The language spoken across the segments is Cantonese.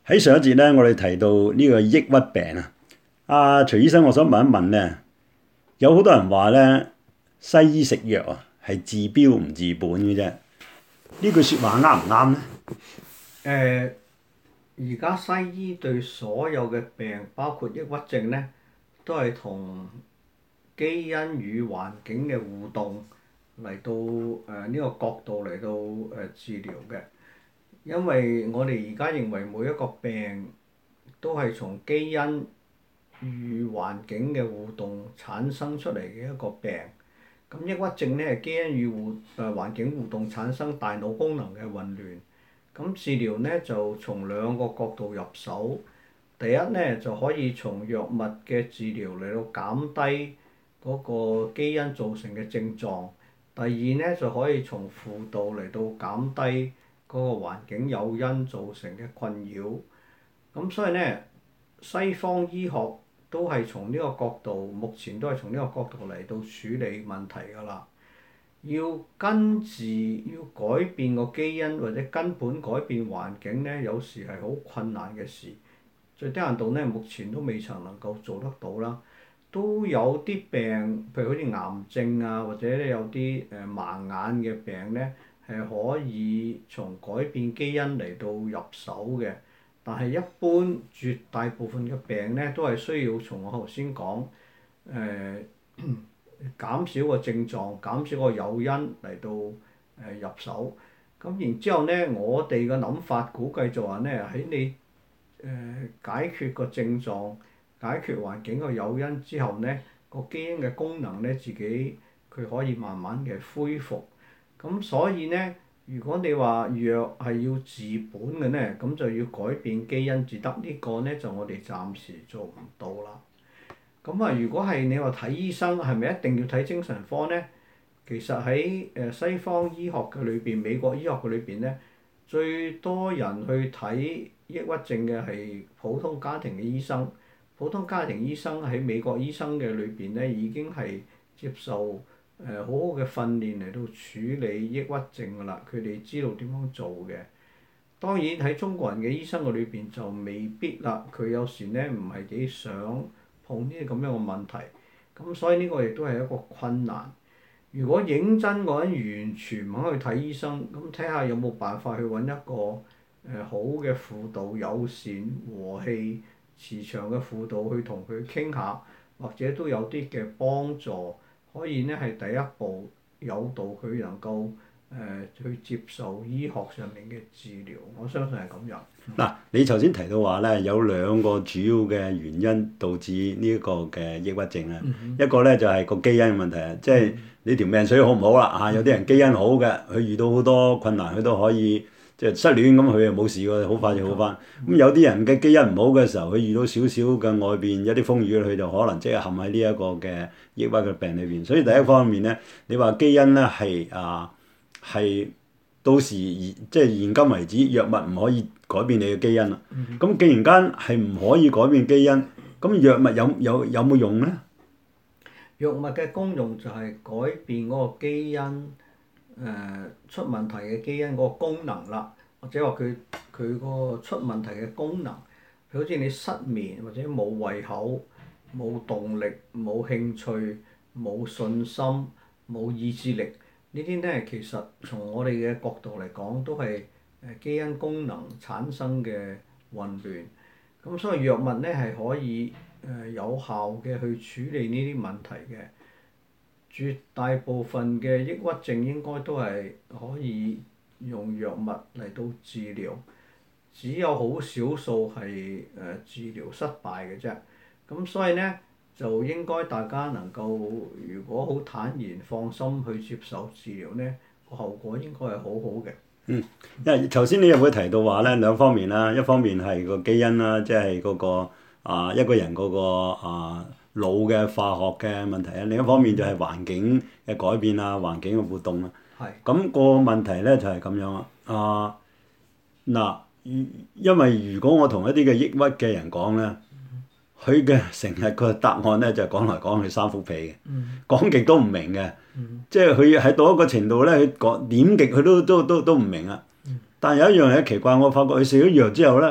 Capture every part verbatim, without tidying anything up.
喺上一節咧，我哋提到呢個抑鬱病啊，阿徐醫生，我想問一問咧，有好多人話咧，西醫食藥啊係治標唔治本嘅啫，呢句説話啱唔啱咧？ 誒，而家西醫對所有嘅病，包括抑鬱症咧，都係同基因與環境嘅互動嚟到誒呢個角度嚟到誒治療嘅。因為我哋而家認為每一個病都係從基因與環境嘅互動產生出嚟嘅一個病。咁抑鬱症咧係基因與互誒環境互動產生大腦功能嘅混亂。咁治療咧就從兩個角度入手。第一咧就可以從藥物嘅治療嚟到減低嗰個基因造成嘅症狀。第二咧就可以從輔導嚟到減低嗰個環境誘因造成嘅困擾。咁所以咧，西方醫學都係從呢個角度，目前都係從呢個角度嚟到處理問題㗎啦。要根治，要改變個基因或者根本改變環境咧，有時係好困難嘅事。最低限度咧，目前都未曾能夠做得到啦。都有啲病，譬如好似癌症啊，或者咧有啲誒盲眼嘅病咧，係可以從改變基因嚟到入手嘅。但係一般絕大部分嘅病咧，都係需要從我頭先講誒減少個症狀，減少個誘因嚟到誒入手。咁然之後咧，我哋嘅諗法估計就話咧，喺你誒解決個症狀、解決環境個誘因之後咧，個基因嘅功能咧自己佢可以慢慢嘅恢復。咁所以咧，如果你話藥係要治本嘅咧，咁就要改變基因至得。呢個咧就我哋暫時做唔到啦。咁啊，如果係你話睇醫生，係咪一定要睇精神科咧？其實喺誒西方醫學嘅裏邊，美國醫學嘅裏邊咧，最多人去睇抑鬱症嘅係普通家庭嘅醫生。普通家庭醫生喺美國醫生嘅裏邊咧，已經係接受誒好好嘅訓練嚟到處理抑鬱症㗎啦。佢哋知道點樣做嘅。當然喺中國人嘅醫生嘅裏邊就未必啦。佢有時咧唔係幾想碰呢啲咁樣嘅問題。咁所以呢個亦都係一個困難。如果認真嗰人完全唔肯去睇醫生，咁睇下有冇辦法去揾一個誒、呃、好嘅輔導、友善、和氣、慈祥嘅輔導去同佢傾下，或者都有啲嘅幫助，可以呢係第一步誘導佢能夠誒、呃、去接受醫學上面嘅治療。我相信係咁樣。 嗱，你頭先提到話咧，有兩個主要嘅原因導致呢一個嘅抑鬱症咧。 嗯、 一個咧就係個基因嘅問題啊，即係你條命水好唔好啦嚇？有啲人基因好嘅，佢遇到好多困難，佢都可以即係失戀咁，佢又冇事喎，好快就好翻。咁有啲人嘅基因唔好嘅時候，佢遇到少少嘅外邊一啲風雨，佢就可能即係陷喺呢一個嘅抑鬱嘅病裏邊。所以第一方面咧，你話基因咧係啊係。到時即係現今為止，藥物唔可以改變你嘅基因啦。咁、嗯、既然間係唔可以改變基因，咁藥物有有有冇用咧？ 藥物嘅功用就係改變嗰個基因誒、呃、出問題嘅基因嗰個功能啦，或者話佢佢個出問題嘅功能，譬如好似你失眠或者冇胃口、冇動力、冇興趣、冇信心、冇意志力。呢啲咧其實從我哋嘅角度嚟講，都係誒基因功能產生嘅混亂。咁所以藥物咧係可以誒有效嘅去處理呢啲問題嘅。絕大部分嘅抑鬱症應該都係可以用藥物嚟到治療，只有好少數係誒治療失敗嘅啫。咁所以咧，就應該大家能夠，如果好坦然放心去接受治療咧，個後果應該係好好嘅。 嗯，因為頭先你又會提到話咧兩方面啦，一方面係個基因啦，即係嗰個啊一個人嗰個啊腦嘅化學嘅問題啊，另一方面就係環境嘅改變啊，環境嘅活動啊。 係。 咁個問題咧就係咁樣啊。啊嗱，因為如果我同一啲嘅抑鬱嘅人講咧，佢嘅成日個答案咧就係講來講去三幅被嘅，講極都唔明嘅，即係佢喺到一個程度咧，佢講點極佢都都都都唔明啊。但係有一樣嘢奇怪，我發覺佢食咗藥之後咧，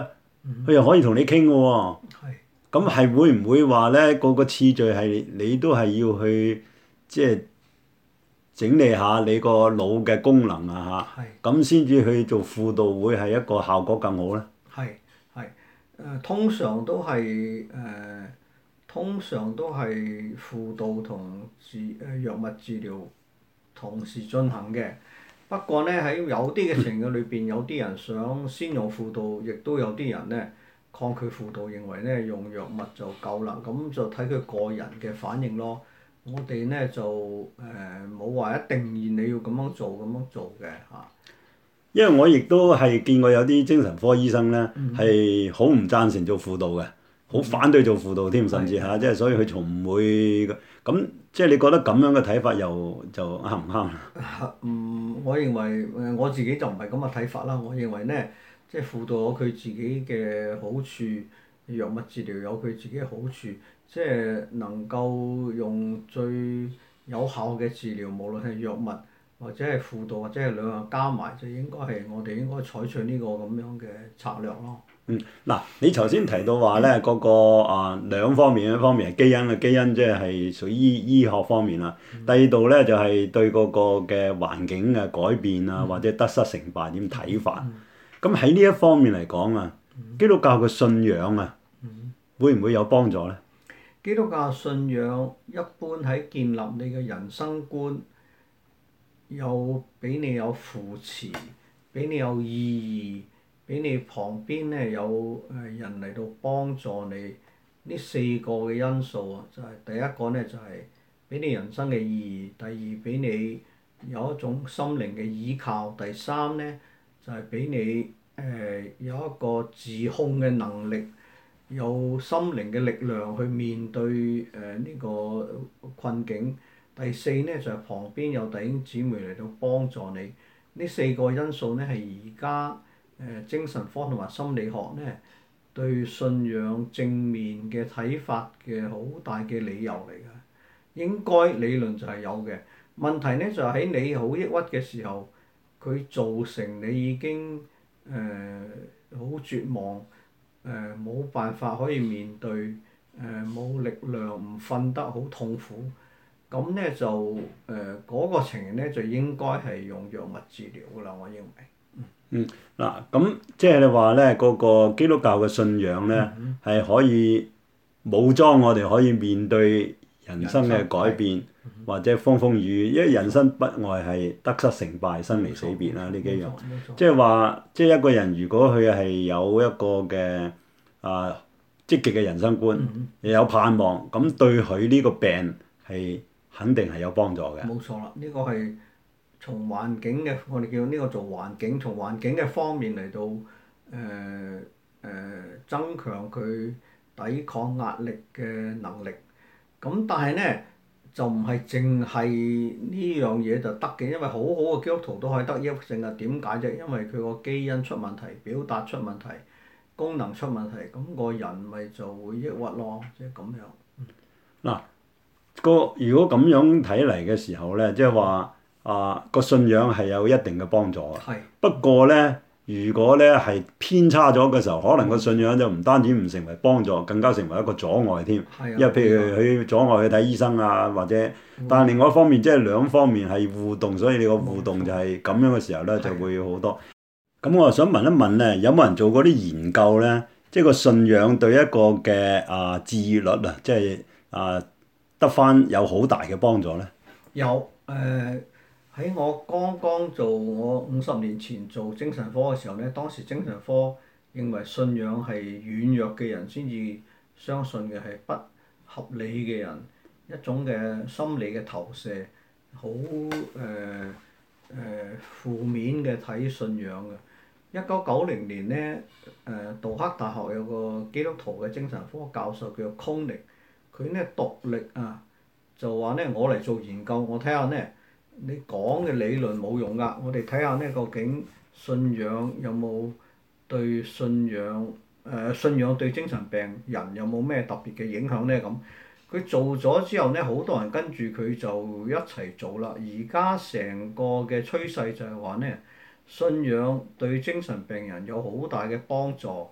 佢又可以同你傾嘅喎。 係咁係會唔會話咧？個個次序係你都係要去即係整理下你個腦嘅功能啊係嚇，咁先至去做輔導會係一個效果更好咧。 係係誒，通常都係誒、呃，通常都係輔導同治誒藥物治療同時進行嘅。不過咧，喺有啲嘅情況裏邊，有啲人想先用輔導，亦都有啲人咧抗拒輔導，認為咧用藥物就夠啦。咁就睇佢個人嘅反應咯。我哋咧就誒冇話一定要你要咁樣做咁樣做嘅嚇。 因為我亦都係見過有啲精神科醫生咧係好唔贊成做輔導嘅，好反對做輔導添，甚至嚇，即係所以佢從唔會咁。即係你覺得咁樣嘅睇法又就啱唔啱啊？ 嗯，我認為誒我自己就唔係咁嘅睇法啦。我認為咧，即係輔導有佢自己嘅好處，藥物治療有佢自己嘅好處，即係能夠用最有效嘅治療，無論係藥物或者係輔導或者係兩樣加埋，就應該係我哋應該採取呢個咁樣嘅策略咯。 嗯，嗱，你頭先提到話咧，嗰個啊兩方面，一方面係基因嘅基因，即係係屬於醫醫學方面啦。第二度咧就係對嗰個嘅環境嘅改變啊，或者得失成敗點睇法。咁喺呢一方面嚟講啊，基督教嘅信仰啊，會唔會有幫助咧？ 基督教信仰一般喺建立你嘅人生觀，有俾你有扶持，俾你有意義。俾你旁邊咧有誒人嚟到幫助你，呢四個嘅因素啊，就係第一個咧就係俾你人生嘅意義，第二俾你有一種心靈嘅依靠，第三咧就係俾你誒有一個自控嘅能力，有心靈嘅力量去面對誒呢個困境，第四咧就係旁邊有弟兄姊妹嚟到幫助你，呢四個因素咧係而家誒精神科同埋心理學咧對信仰正面嘅睇法嘅好大嘅理由嚟㗎，應該理論就係有嘅。問題咧就係喺你好抑鬱嘅時候，佢造成你已經誒好絕望，誒冇辦法可以面對，誒冇力量，唔瞓得，好痛苦。咁咧就誒嗰個情形咧就應該係用藥物治療㗎啦，我認為。 嗯，嗱，咁即係你話咧，嗰個基督教嘅信仰咧，係可以武裝我哋可以面對人生嘅改變，或者風風雨雨，因為人生不外係得失成敗、生離死別啦，呢幾樣。即係話，即係一個人如果佢係有一個嘅啊積極嘅人生觀，又有盼望，咁對佢呢個病係肯定係有幫助嘅。 冇錯啦，呢個係從環境嘅，我哋叫呢個做環境，從環境嘅方面嚟到誒誒增強佢抵抗壓力嘅能力。咁但係咧就唔係淨係呢樣嘢就得嘅，因為好好嘅基督徒都可以得抑鬱症啊。點解啫？因為佢個基因出問題，表達出問題，功能出問題，咁個人咪就會抑鬱咯，即係咁樣。 嗱，個如果咁樣睇嚟嘅時候咧，即係話啊個信仰係有一定嘅幫助嘅。 係。 不過咧，如果咧係偏差咗嘅時候，可能個信仰就唔單止唔成為幫助，更加成為一個阻礙添。 係啊。 因為譬如佢阻礙去睇醫生啊，或者，但係另外一方面，即係兩方面係互動，所以你個互動就係咁樣嘅時候咧，就會好多。咁我就想問一問咧，有冇人做過啲研究咧？即係個信仰對一個嘅啊治愈率啊，即係啊得返有好大嘅幫助咧？ 有誒喺、呃、我剛剛做我五十年前做精神科嘅時候咧，當時精神科認為信仰係軟弱嘅人先至相信嘅，係不合理嘅人，一種嘅心理嘅投射，好誒誒負面嘅睇信仰嘅。一九九零年咧，誒、呃、杜克大學有個基督徒嘅精神科教授叫做 Koenig，佢咧獨力啊就話咧，我嚟做研究，我睇下咧你講嘅理論冇用㗎，我哋睇下咧究竟信仰有冇對信仰誒、呃、信仰對精神病人有冇咩特別嘅影響咧咁。佢做咗之後咧，好多人跟住佢就一齊做啦。而家成個嘅趨勢就係話咧，信仰對精神病人有好大嘅幫助，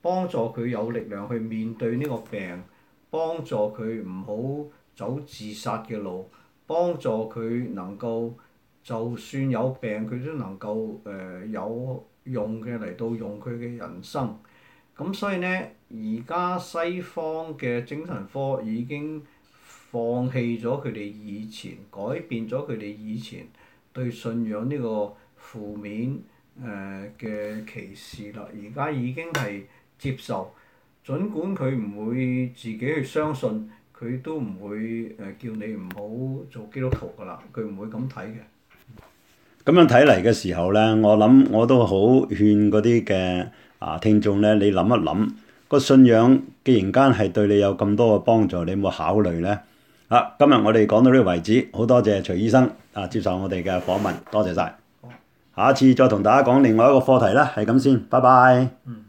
幫助佢有力量去面對呢個病，幫助佢唔好走自殺嘅路，幫助佢能夠就算有病佢都能夠誒、呃、有用嘅嚟到用佢嘅人生。咁所以呢，而家西方嘅精神科已經放棄咗佢哋以前，改變咗佢哋以前對信仰呢個負面誒嘅歧視啦。而家已經係接受，儘管佢唔會自己去相信，佢都唔會誒叫你唔好做基督徒㗎啦。佢唔會咁睇嘅。 咁樣睇嚟嘅時候咧，我諗我都好勸嗰啲嘅啊聽眾咧，你諗一諗個信仰，既然間係對你有咁多嘅幫助，你有冇考慮咧？啊，今日我哋講到呢個為止，好多謝徐醫生啊接受我哋嘅訪問，多謝晒。下一次再同大家講另外一個課題啦，係咁先，拜拜。 嗯